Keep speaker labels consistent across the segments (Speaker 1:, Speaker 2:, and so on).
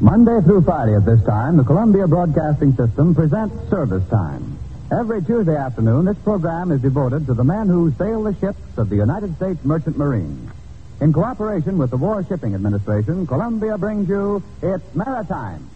Speaker 1: Monday through Friday at this time, the Columbia Broadcasting System presents Service Time. Every Tuesday afternoon, this program is devoted to the men who sail the ships of the United States Merchant Marine. In cooperation with the War Shipping Administration, Columbia brings you It's Maritime.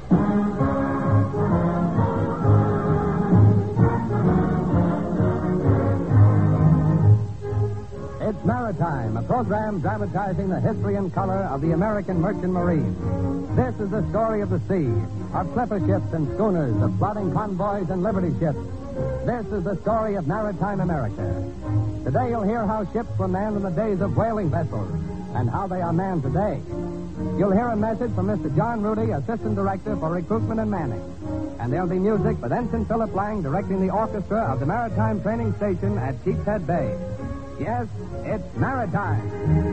Speaker 1: It's Maritime, a program dramatizing the history and color of the American Merchant Marine. This is the story of the sea, of clipper ships and schooners, of plotting convoys and liberty ships. This is the story of maritime America. Today you'll hear how ships were manned in the days of whaling vessels and how they are manned today. You'll hear a message from Mr. John Rudy, Assistant Director for Recruitment and Manning. And there'll be music with Ensign Philip Lang directing the orchestra of the Maritime Training Station at Sheepshead Bay. Yes, it's Maritime.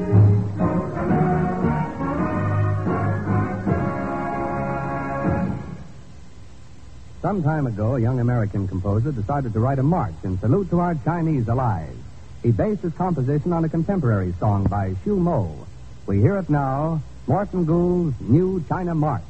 Speaker 1: Some time ago, a young American composer decided to write a march in salute to our Chinese allies. He based his composition on a contemporary song by Shu Mo. We hear it now, Morton Gould's New China March.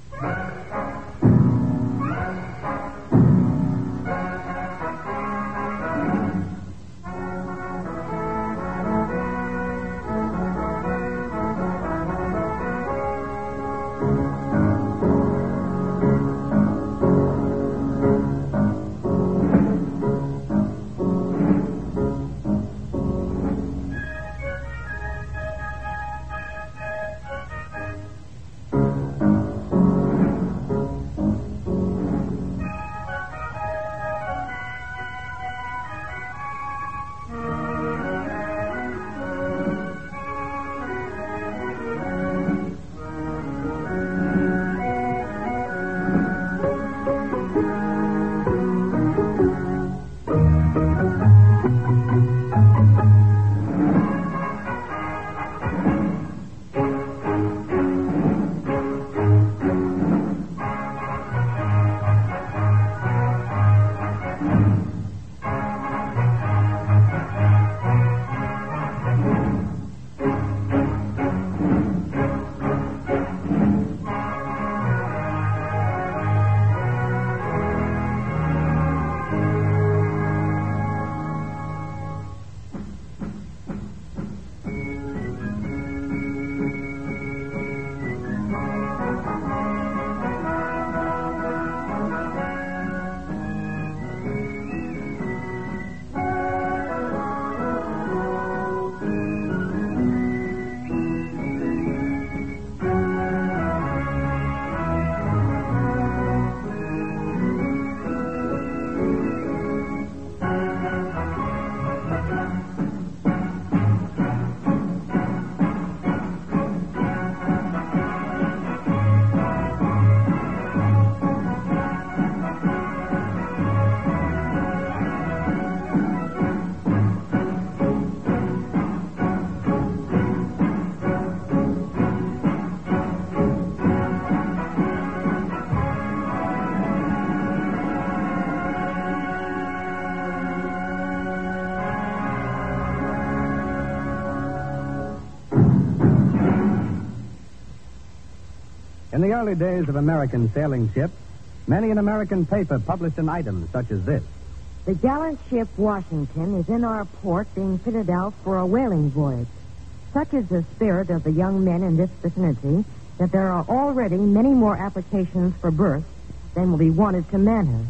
Speaker 1: In the early days of American sailing ships, many an American paper published an item such as this.
Speaker 2: The gallant ship Washington is in our port being fitted out for a whaling voyage. Such is the spirit of the young men in this vicinity that there are already many more applications for berths than will be wanted to man her.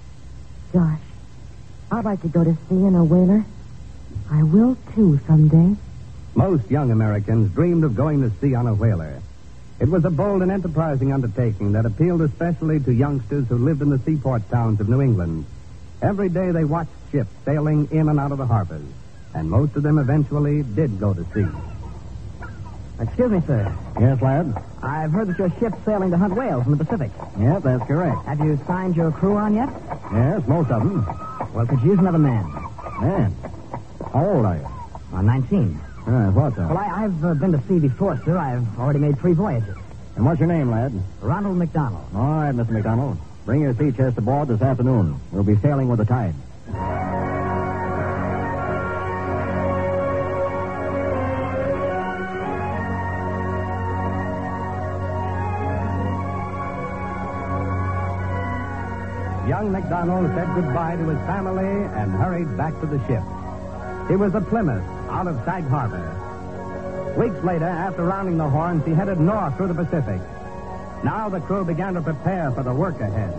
Speaker 2: Gosh, I'd like to go to sea in a whaler. I will, too, someday.
Speaker 1: Most young Americans dreamed of going to sea on a whaler. It was a bold and enterprising undertaking that appealed especially to youngsters who lived in the seaport towns of New England. Every day they watched ships sailing in and out of the harbors, and most of them eventually did go to sea.
Speaker 3: Excuse me, sir.
Speaker 4: Yes, lad?
Speaker 3: I've heard that your ship's sailing to hunt whales in the Pacific.
Speaker 4: Yes, that's correct.
Speaker 3: Have you signed your crew on yet?
Speaker 4: Yes, most of them.
Speaker 3: Well, could you use another man?
Speaker 4: Man, how old are you?
Speaker 3: 19.
Speaker 4: I thought so.
Speaker 3: Well, I've been to sea before, sir. I've already made 3 voyages.
Speaker 4: And what's your name, lad?
Speaker 3: Ronald McDonald.
Speaker 4: All right, Mr. McDonald. Bring your sea chest aboard this afternoon. We'll be sailing with the tide.
Speaker 1: young MacDonald said goodbye to his family and hurried back to the ship. It was a Plymouth out of Sag Harbor. Weeks later, after rounding the Horns, he headed north through the Pacific. Now the crew began to prepare for the work ahead.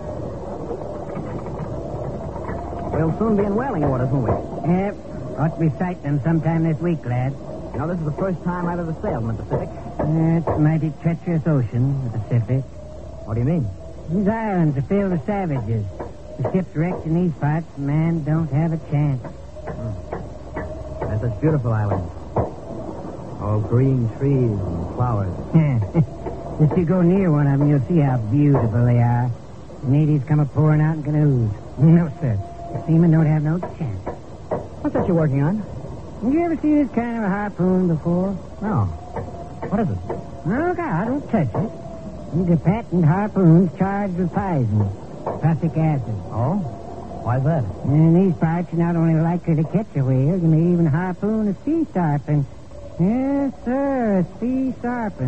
Speaker 3: We'll soon be in whaling orders, won't we?
Speaker 5: Yep. Ought to be sighting them sometime this week, lad.
Speaker 3: You know, this is the first time I've ever sailed in the Pacific.
Speaker 5: It's a mighty treacherous ocean, the Pacific.
Speaker 3: What do you mean?
Speaker 5: These islands are filled with savages. The ship's wrecked in these parts, man don't have a chance.
Speaker 3: There's such beautiful islands. All green trees and flowers.
Speaker 5: If you go near one of them, you'll see how beautiful they are. The natives come a-pouring out in canoes. No, sir. The seamen don't have no chance.
Speaker 3: What's that you're working on?
Speaker 5: Did you ever see this kind of a harpoon before?
Speaker 3: No. What is it?
Speaker 5: Oh, God, don't touch it. These are patent harpoons charged with poison, prussic acid.
Speaker 3: Oh? Why's that?
Speaker 5: In these parts, you're not only likely to catch a whale, you may even harpoon a sea serpent. Yes, sir, a sea serpent.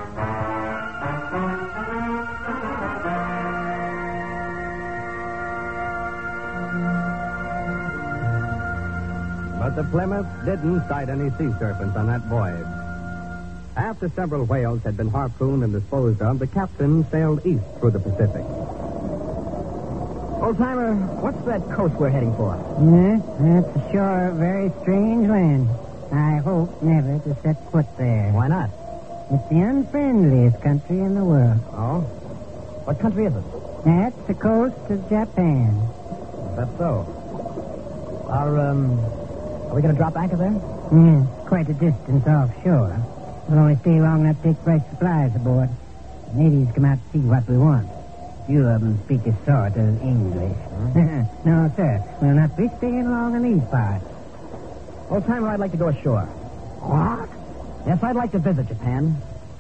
Speaker 1: But the Plymouth didn't sight any sea serpents on that voyage. After several whales had been harpooned and disposed of, the captain sailed east through the Pacific.
Speaker 3: Old-timer, what's that coast we're heading for?
Speaker 5: Yes, that's a sure very strange land. I hope never to set foot there.
Speaker 3: Why not?
Speaker 5: It's the unfriendliest country in the world.
Speaker 3: Oh? What country is it?
Speaker 5: That's the coast of Japan.
Speaker 3: Is that so? Are we going to drop anchor there?
Speaker 5: Yes, quite a distance offshore. We'll only stay long enough to take fresh supplies aboard. The natives come out to see what we want. Few of them speak a sort of English. No, sir. We'll not be staying long in these parts.
Speaker 3: Old-timer, I'd like to go ashore.
Speaker 5: What?
Speaker 3: Yes, I'd like to visit Japan.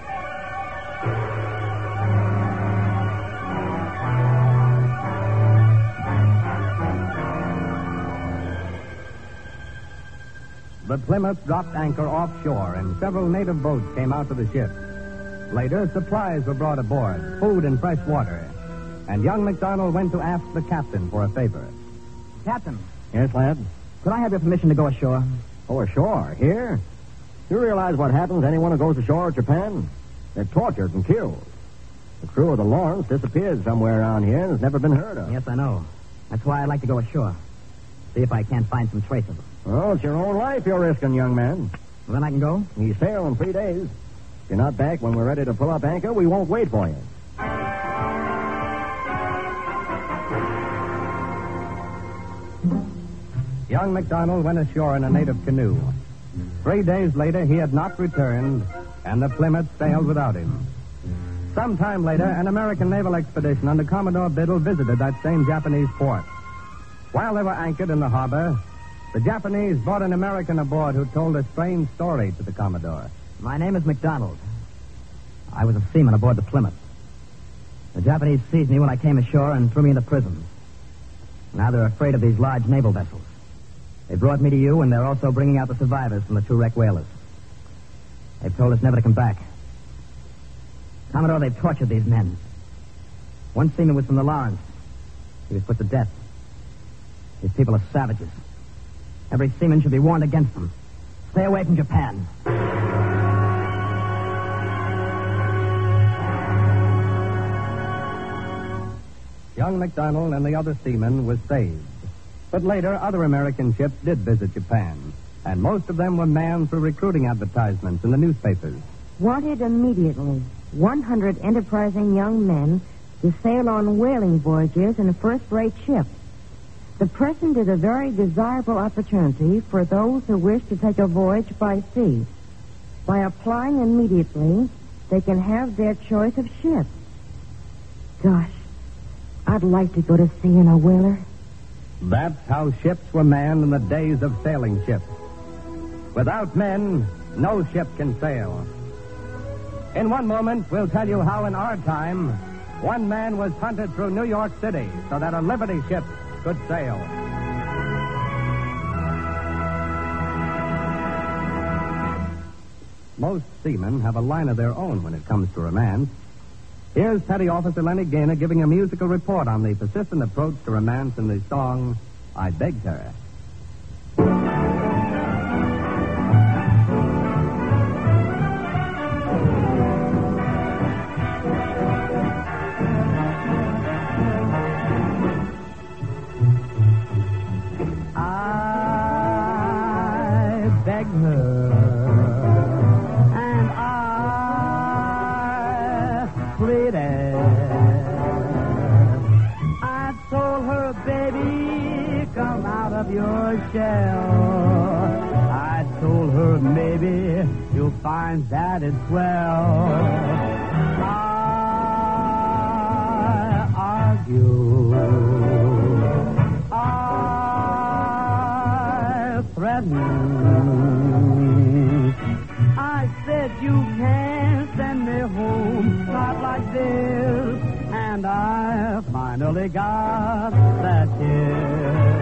Speaker 1: The Plymouth dropped anchor offshore, and several native boats came out to the ship. Later, supplies were brought aboard, food and fresh water. And young MacDonald went to ask the captain for a favor.
Speaker 3: Captain,
Speaker 4: Yes, lad?
Speaker 3: could I have your permission to go ashore?
Speaker 4: Oh, ashore? Here? You realize what happens to anyone who goes ashore at Japan? They're tortured and killed. The crew of the Lawrence disappeared somewhere around here and has never been heard of.
Speaker 3: Yes, I know. That's why I'd like to go ashore. See if I can't find some trace of them.
Speaker 4: Well, it's your own life you're risking, young man.
Speaker 3: Well, then I can go?
Speaker 4: You sail in 3 days. If you're not back when we're ready to pull up anchor, we won't wait for you.
Speaker 1: Young MacDonald went ashore in a native canoe. 3 days later, he had not returned, and the Plymouth sailed without him. Sometime later, an American naval expedition under Commodore Biddle visited that same Japanese port. While they were anchored in the harbor, the Japanese brought an American aboard who told a strange story to the Commodore.
Speaker 3: My name is MacDonald. I was a seaman aboard the Plymouth. The Japanese seized me when I came ashore and threw me into prison. Now they're afraid of these large naval vessels. They brought me to you, and they're also bringing out the survivors from the 2 wrecked whalers. They've told us never to come back. Commodore, they've tortured these men. One seaman was from the Lawrence. He was put to death. These people are savages. Every seaman should be warned against them. Stay away from Japan.
Speaker 1: Young MacDonald and the other seamen were saved. But later, other American ships did visit Japan, and most of them were manned through recruiting advertisements in the newspapers.
Speaker 2: Wanted immediately 100 enterprising young men to sail on whaling voyages in first-rate ships. The present is a very desirable opportunity for those who wish to take a voyage by sea. By applying immediately, they can have their choice of ships. Gosh, I'd like to go to sea in a whaler.
Speaker 1: That's how ships were manned in the days of sailing ships. Without men, no ship can sail. In one moment, we'll tell you how in our time, one man was hunted through New York City so that a Liberty ship could sail. Most seamen have a line of their own when it comes to romance. Here's Petty Officer Lenny Gaynor giving a musical report on the persistent approach to romance in the song, I Begged Her.
Speaker 3: I begged her, and I pleaded. I told her, baby, come out of your shell. I told her, maybe you'll find that it's swell. I argued. I threatened. I said, you can't send me home, not like this. And I finally got that kiss.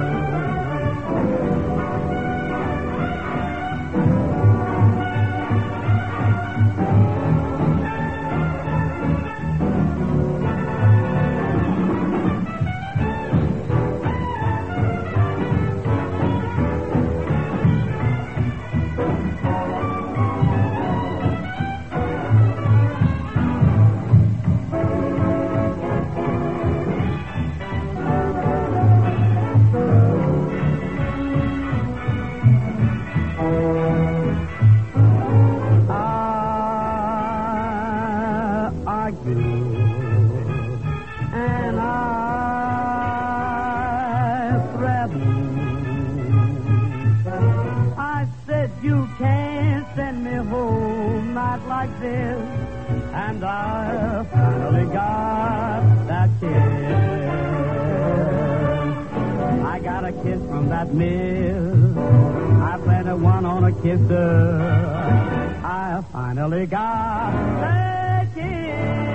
Speaker 3: And I threatened. I said, you can't send me home, not like this. And I finally got that kiss. I got a kiss from that miss. I planted one on a kisser. I finally got that kiss.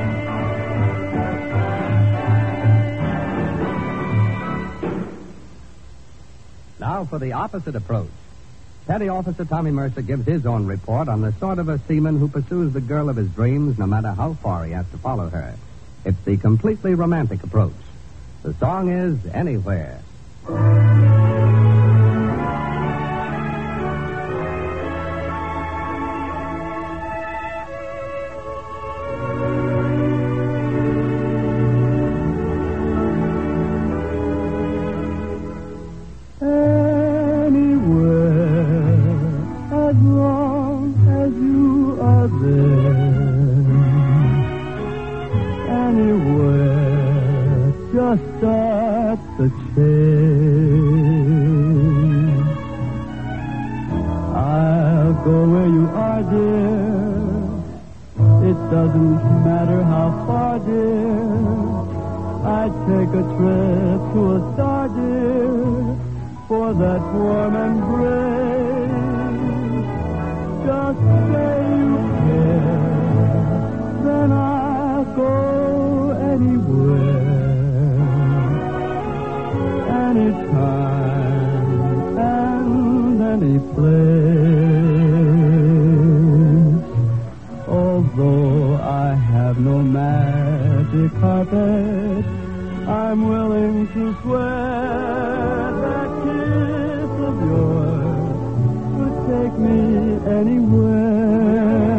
Speaker 1: Now for the opposite approach. Petty Officer Tommy Mercer gives his own report on the sort of a seaman who pursues the girl of his dreams no matter how far he has to follow her. It's the completely romantic approach. The song is Anywhere.
Speaker 6: Just at the chase. I'll go where you are, dear. It doesn't matter how far, dear. I'd take a trip to a star, dear, for that warm embrace. Just say you care, then I'll go anywhere. Anytime and any place. Although I have no magic carpet, I'm willing to swear that kiss of yours would take me anywhere.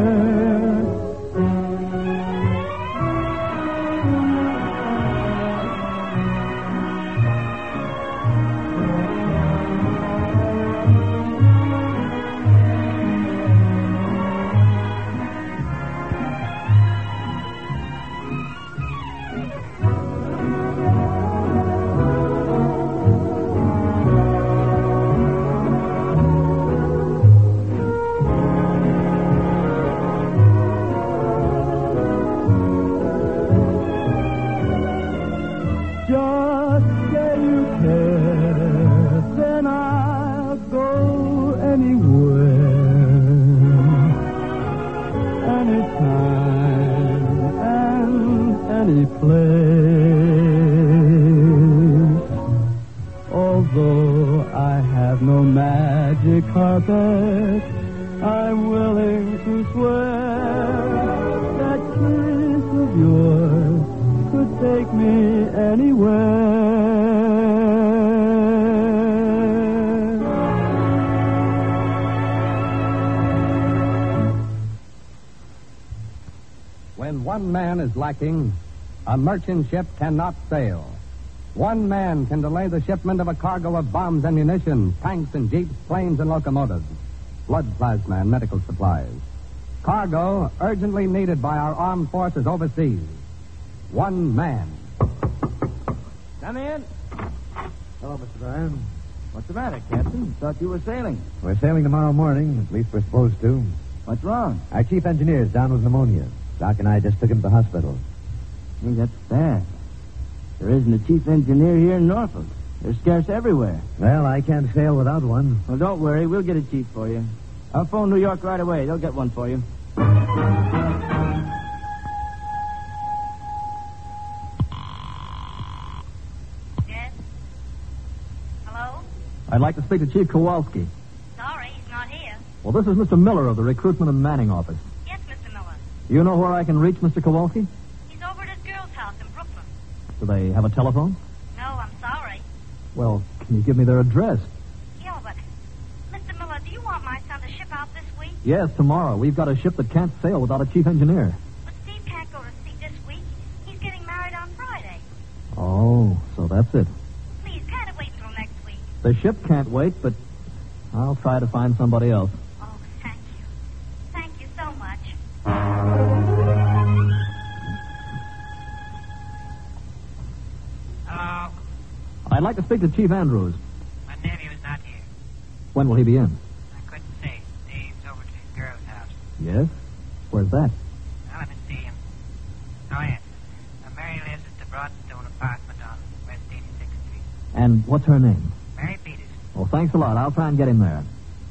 Speaker 6: Any place. Although I have no magic carpet, I'm willing to swear that kiss of yours take me anywhere.
Speaker 1: When one man is lacking, a merchant ship cannot sail. One man can delay the shipment of a cargo of bombs and munitions, tanks and jeeps, planes and locomotives, blood plasma and medical supplies. Cargo urgently needed by our armed forces overseas. One man.
Speaker 7: Come in.
Speaker 3: Hello, Mr. Bryan.
Speaker 7: What's the matter, Captain? Thought you were sailing.
Speaker 3: We're sailing tomorrow morning. At least we're supposed to.
Speaker 7: What's wrong?
Speaker 3: Our chief engineer's down with pneumonia. Doc and I just took him to the hospital.
Speaker 7: Hey, that's bad. There isn't a chief engineer here in Norfolk. They're scarce everywhere.
Speaker 3: Well, I can't sail without one.
Speaker 7: Well, don't worry. We'll get a chief for you. I'll phone New York right away. They'll get one for you.
Speaker 8: Yes? Hello?
Speaker 9: I'd like to speak to Chief Kowalski.
Speaker 8: Sorry, he's not here.
Speaker 9: Well, this is Mr. Miller of the Recruitment and Manning Office.
Speaker 8: Yes, Mr. Miller.
Speaker 9: Do you know where I can reach Mr. Kowalski?
Speaker 8: He's over at his girl's house in Brooklyn.
Speaker 9: Do they have a telephone?
Speaker 8: No, I'm sorry.
Speaker 9: Well, can you give me their address?
Speaker 8: Yeah, but... Mr. Miller, do you want my son to ship out this week?
Speaker 9: Yes, tomorrow. We've got a ship that can't sail without a chief engineer.
Speaker 8: But Steve can't go to sea this week. He's getting married on Friday.
Speaker 9: Oh, so that's it.
Speaker 8: Please, can't it wait until next week?
Speaker 9: The ship can't wait, but I'll try to find somebody else.
Speaker 8: Oh, thank you. Thank you so much.
Speaker 10: Hello.
Speaker 9: I'd like to speak to Chief Andrews.
Speaker 10: My nephew's not here.
Speaker 9: When will he be in?
Speaker 10: I couldn't say. Dave's over to his girl's house.
Speaker 9: Yes? Where's that?
Speaker 10: I'll have to see him. Oh, yes. Mary lives at the Broadstone apartment on West 86th Street.
Speaker 9: And what's her name?
Speaker 10: Mary Peters.
Speaker 9: Well, thanks a lot. I'll try and get him there.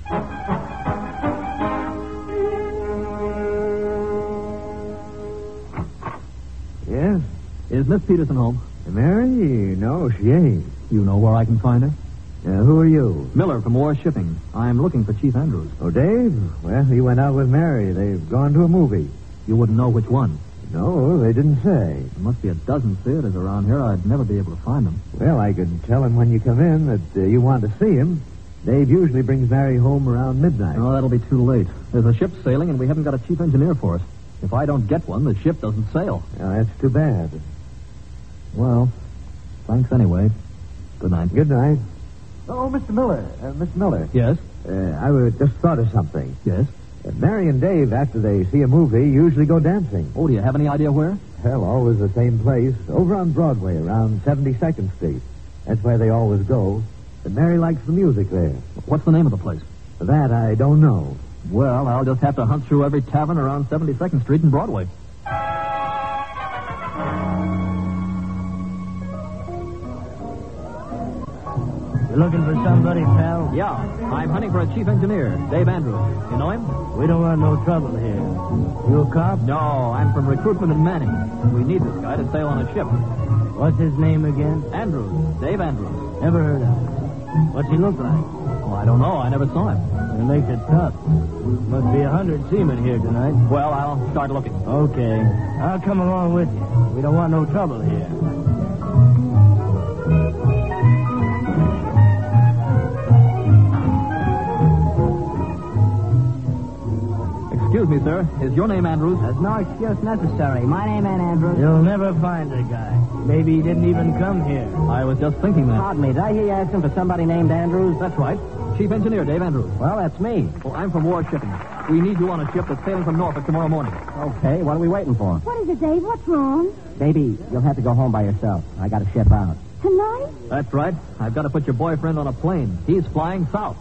Speaker 3: Yes?
Speaker 9: Is Miss Peterson home?
Speaker 3: Mary? No, she ain't.
Speaker 9: You know where I can find her?
Speaker 3: Who are you?
Speaker 9: Miller from War Shipping. I'm looking for Chief Andrews.
Speaker 3: Oh, Dave? Well, he went out with Mary. They've gone to a movie.
Speaker 9: You wouldn't know which one.
Speaker 3: No, they didn't say.
Speaker 9: There must be a dozen theaters around here. I'd never be able to find them.
Speaker 3: Well, I could tell him when you come in that you want to see him. Dave usually brings Mary home around midnight.
Speaker 9: Oh, that'll be too late. There's a ship sailing, and we haven't got a chief engineer for us. If I don't get one, the ship doesn't sail.
Speaker 3: That's too bad.
Speaker 9: Well, thanks anyway. Good night.
Speaker 3: Good night. Oh, Mr. Miller. Mr. Miller.
Speaker 9: Yes?
Speaker 3: Just thought of something.
Speaker 9: Yes?
Speaker 3: Mary and Dave, after they see a movie, usually go dancing.
Speaker 9: Oh, do you have any idea where?
Speaker 3: Hell, always the same place. Over on Broadway, around 72nd Street. That's where they always go. And Mary likes the music there.
Speaker 9: What's the name of the place?
Speaker 3: That I don't know.
Speaker 9: Well, I'll just have to hunt through every tavern around 72nd Street and Broadway.
Speaker 7: You looking for somebody, pal?
Speaker 9: Yeah, I'm hunting for a chief engineer, Dave Andrews. You know him?
Speaker 7: We don't want no trouble here. You a cop?
Speaker 9: No, I'm from Recruitment and Manning. We need this guy to sail on a ship.
Speaker 7: What's his name again?
Speaker 9: Andrews. Dave Andrews.
Speaker 7: Never heard of him. What's he look like?
Speaker 9: Well, I don't know. I never saw him.
Speaker 7: It makes it tough. Must be 100 seamen here tonight.
Speaker 9: Well, I'll start looking.
Speaker 7: Okay. I'll come along with you. We don't want no trouble here.
Speaker 9: Excuse me, sir. Is your name Andrews?
Speaker 5: There's no excuse necessary. My name ain't Andrews.
Speaker 7: You'll never find the guy. Maybe he didn't even come here.
Speaker 9: I was just thinking that.
Speaker 5: Pardon me, did I hear you asking for somebody named Andrews?
Speaker 9: That's right. Chief Engineer Dave Andrews.
Speaker 5: Well, that's me.
Speaker 9: Well, I'm from War Shipping. We need you on a ship that's sailing from Norfolk tomorrow morning.
Speaker 5: Okay, what are we waiting for?
Speaker 11: What is it, Dave? What's wrong?
Speaker 5: Baby, you'll have to go home by yourself. I got to ship out.
Speaker 11: Tonight?
Speaker 9: That's right. I've got to put your boyfriend on a plane. He's flying south.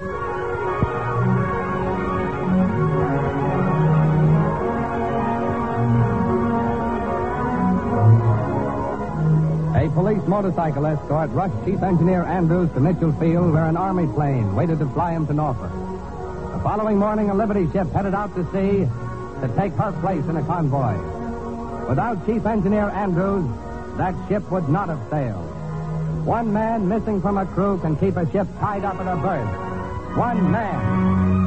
Speaker 1: A police motorcycle escort rushed Chief Engineer Andrews to Mitchell Field, where an Army plane waited to fly him to Norfolk. The following morning, a Liberty ship headed out to sea to take her place in a convoy. Without Chief Engineer Andrews, that ship would not have sailed. One man missing from a crew can keep a ship tied up in a berth. One man.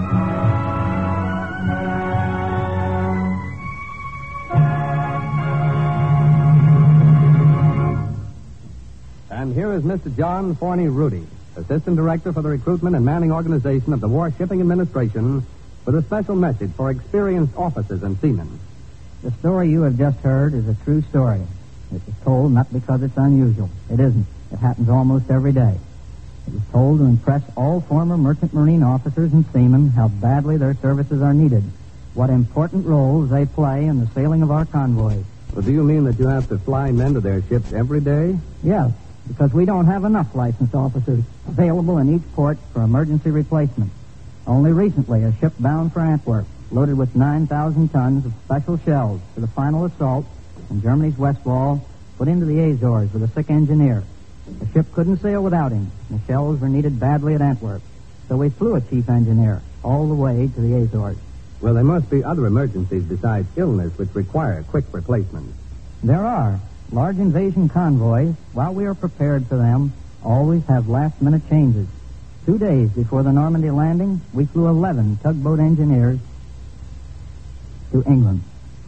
Speaker 1: And here is Mr. John Forney Rudy, Assistant Director for the Recruitment and Manning Organization of the War Shipping Administration, with a special message for experienced officers and seamen.
Speaker 11: The story you have just heard is a true story. It is told not because it's unusual. It isn't. It happens almost every day. It is told to impress all former merchant marine officers and seamen how badly their services are needed, what important roles they play in the sailing of our convoys.
Speaker 1: Well, do you mean that you have to fly men to their ships every day?
Speaker 11: Yes, because we don't have enough licensed officers available in each port for emergency replacement. Only recently, a ship bound for Antwerp, loaded with 9,000 tons of special shells for the final assault in Germany's West Wall, put into the Azores with a sick engineer. The ship couldn't sail without him. The shells were needed badly at Antwerp. So we flew a chief engineer all the way to the Azores.
Speaker 1: Well, there must be other emergencies besides illness which require quick replacement.
Speaker 11: There are. Large invasion convoys, while we are prepared for them, always have last-minute changes. 2 days before the Normandy landing, we flew 11 tugboat engineers to England.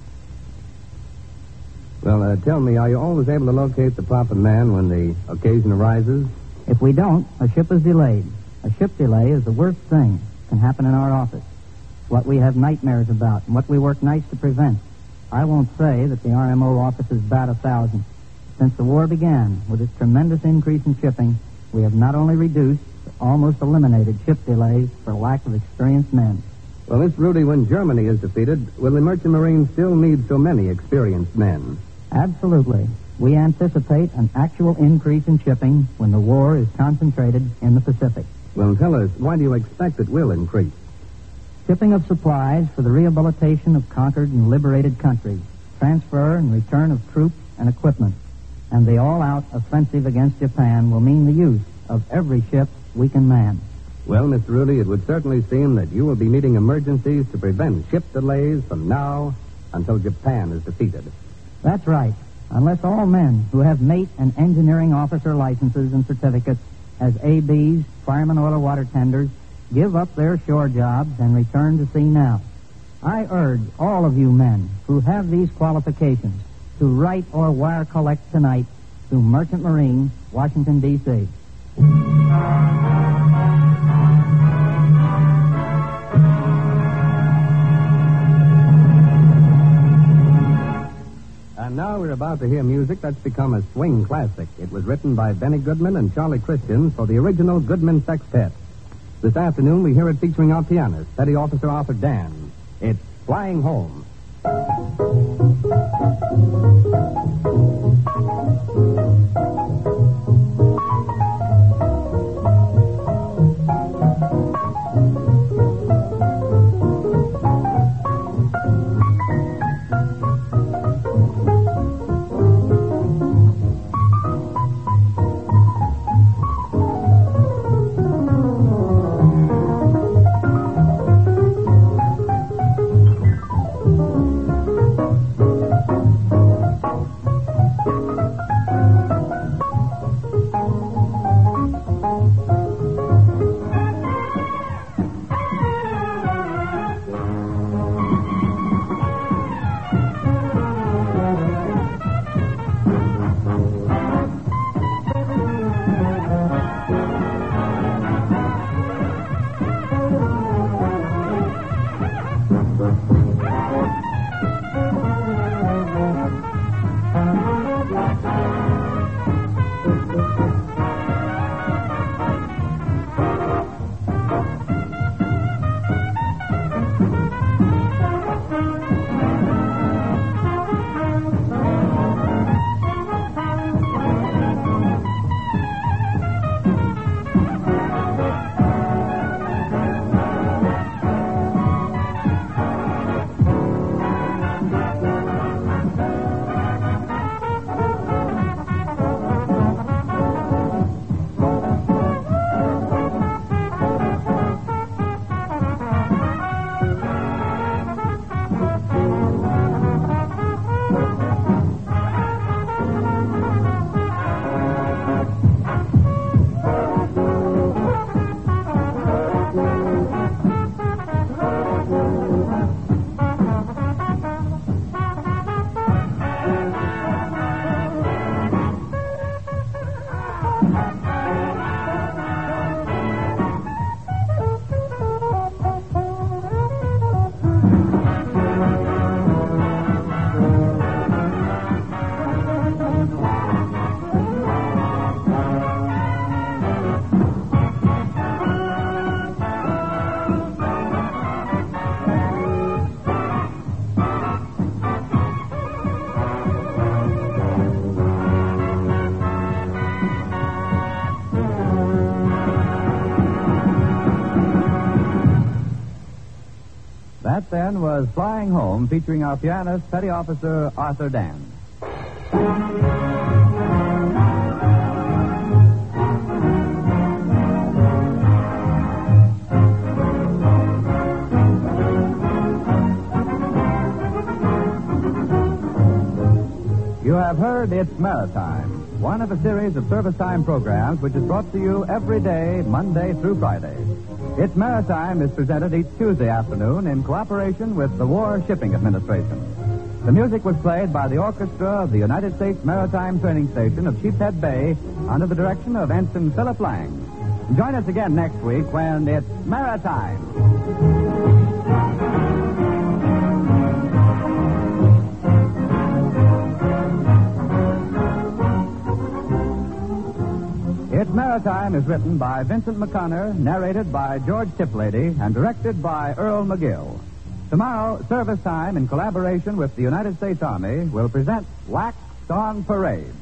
Speaker 1: Well, tell me, are you always able to locate the proper man when the occasion arises?
Speaker 11: If we don't, a ship is delayed. A ship delay is the worst thing that can happen in our office. It's what we have nightmares about and what we work nights to prevent. I won't say that the RMO offices bat 1,000. Since the war began, with its tremendous increase in shipping, we have not only reduced, but almost eliminated ship delays for lack of experienced men.
Speaker 1: Well, Miss Rudy, when Germany is defeated, will the Merchant Marines still need so many experienced men?
Speaker 11: Absolutely. We anticipate an actual increase in shipping when the war is concentrated in the Pacific.
Speaker 1: Well, tell us, why do you expect it will increase?
Speaker 11: Shipping of supplies for the rehabilitation of conquered and liberated countries, transfer and return of troops and equipment, and the all-out offensive against Japan will mean the use of every ship we can man.
Speaker 1: Well, Mr. Rudy, it would certainly seem that you will be meeting emergencies to prevent ship delays from now until Japan is defeated.
Speaker 11: That's right. Unless all men who have mate and engineering officer licenses and certificates as ABs, firemen, oil or water tenders, give up their shore jobs and return to sea now. I urge all of you men who have these qualifications to write or wire collect tonight to Merchant Marine, Washington, D.C.
Speaker 1: And now we're about to hear music that's become a swing classic. It was written by Benny Goodman and Charlie Christian for the original Goodman Sextet. This afternoon we hear it featuring our pianist, Petty Officer Arthur Dan. It's Flying Home. That then was Flying Home, featuring our pianist, Petty Officer Arthur Dan. You have heard It's Maritime, one of a series of service time programs which is brought to you every day, Monday through Friday. It's Maritime is presented each Tuesday afternoon in cooperation with the War Shipping Administration. The music was played by the orchestra of the United States Maritime Training Station of Sheepshead Bay under the direction of Ensign Philip Lang. Join us again next week when it's Maritime. It's Maritime is written by Vincent McConnor, narrated by George Tiplady, and directed by Earl McGill. Tomorrow, Service Time, in collaboration with the United States Army, will present Wax on Parade.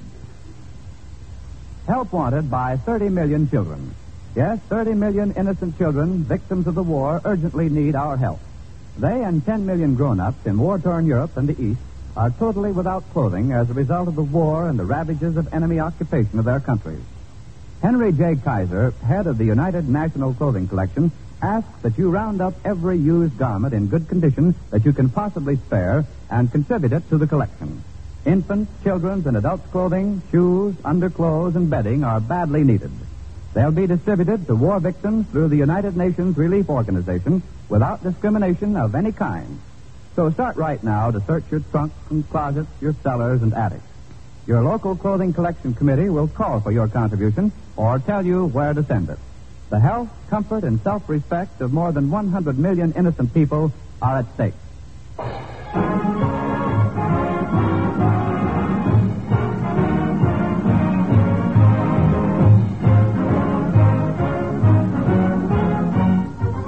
Speaker 1: Help wanted by 30 million children. Yes, 30 million innocent children, victims of the war, urgently need our help. They and 10 million grown-ups in war-torn Europe and the East are totally without clothing as a result of the war and the ravages of enemy occupation of their countries. Henry J. Kaiser, head of the United National Clothing Collection, asks that you round up every used garment in good condition that you can possibly spare and contribute it to the collection. Infants, children's, and adults' clothing, shoes, underclothes, and bedding are badly needed. They'll be distributed to war victims through the United Nations Relief Organization without discrimination of any kind. So start right now to search your trunks and closets, your cellars, and attics. Your local clothing collection committee will call for your contribution or tell you where to send it. The health, comfort, and self-respect of more than 100 million innocent people are at stake.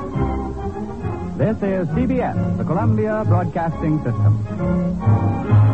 Speaker 1: This is CBS, the Columbia Broadcasting System.